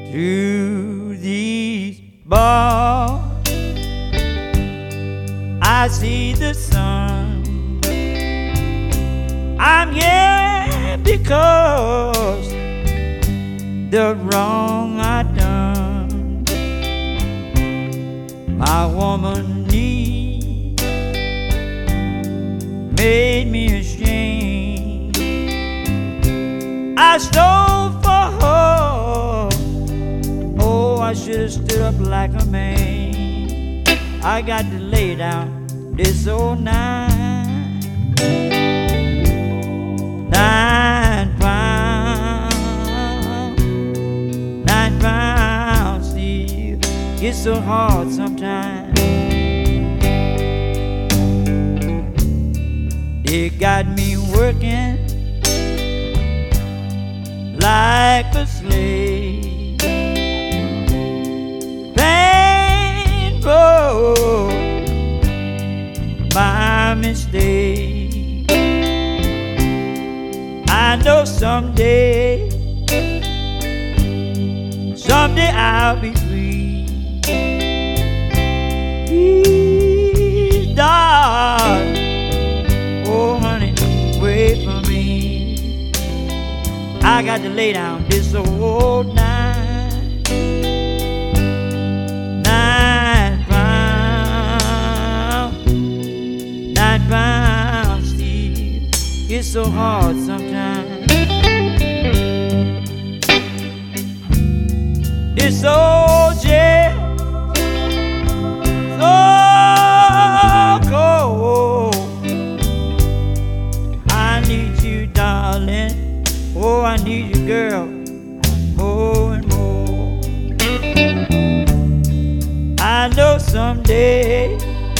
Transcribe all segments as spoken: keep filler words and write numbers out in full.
Through these bars, I see the sun. I'm here because the wrong I done. My woman need made me ashamed. I stole for her. Oh, I should have stood up like a man. I got to lay down this old nine, nine pounds, nine pounds steel. It's so hard sometimes. They got me working like a slave. Painful, my mistake. I know someday, someday I'll be free. Please, darling, oh honey, wait for me. I got to lay down this old nine, nine pounds, nine pounds steel. It's so hard sometimes. This old jail, so cold. I need you, darling. Oh, I need you, girl, more and more. I know someday,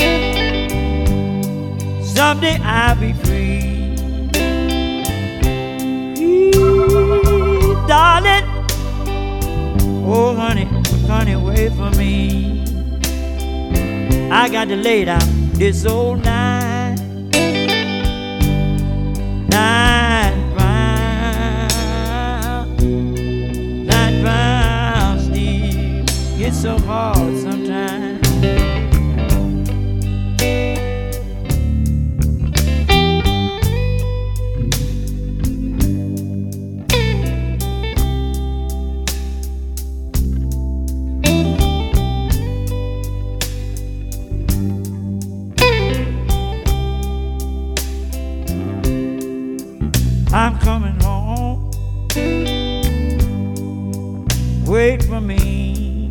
someday I'll be free. Please, darling, oh honey, honey, wait for me. I got to lay down this old nine, nine pounds, nine pounds steel. It's so hard sometimes. I'm coming home, wait for me.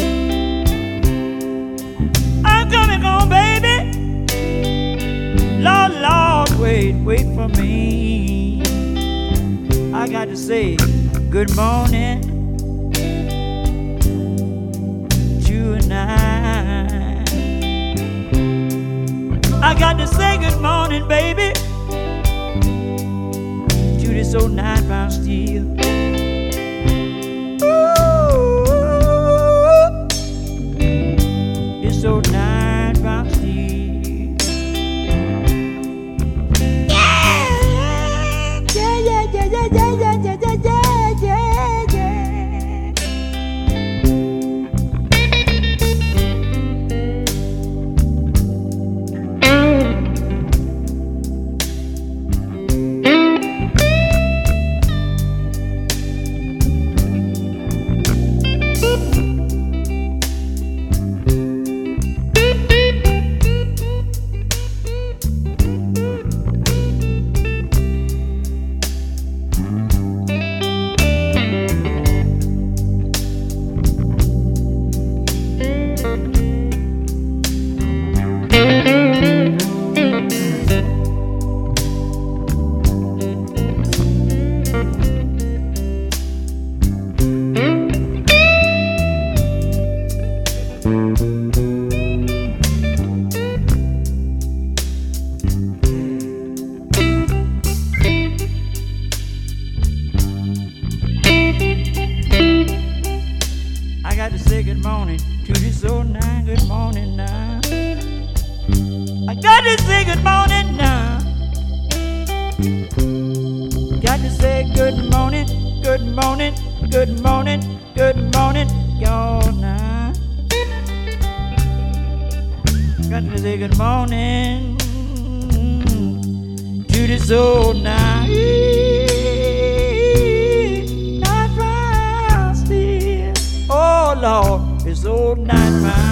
I'm coming home, baby. Lord, Lord, wait, wait for me. I got to say good morning tonight. I got to say good morning, baby, to this old nine pound steel. Ooh, this old nine pound steel. Yeah, yeah, yeah, yeah, yeah, yeah, yeah, yeah, yeah, yeah, I got to say good morning to this old nine. Good morning now. I got to say good morning now. Got to say good morning, good morning, Good morning, good morning, y'all now. Got to say good morning to this old night. Night ride still. Oh Lord, this old night ride.